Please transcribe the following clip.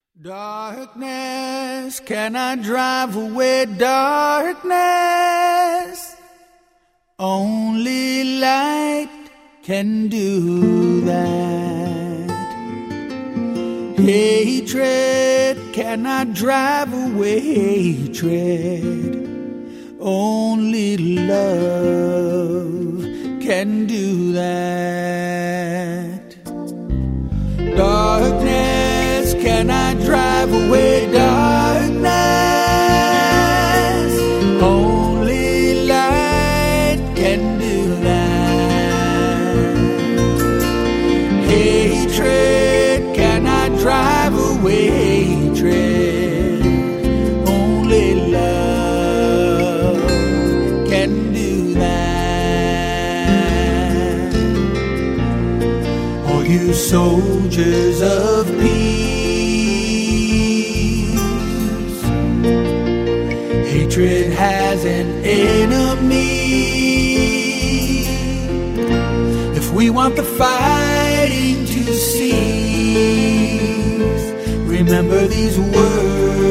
Darkness cannot drive away darkness. Only light can do that. Hatred cannot drive away hatred. Only love can do that. Darkness cannot drive away darkness. Only light can do that. Hatred cannot drive away hatred. Only love can do that. All you soldiers of peace, hatred has an enemy. If we want the fighting to cease, remember these words.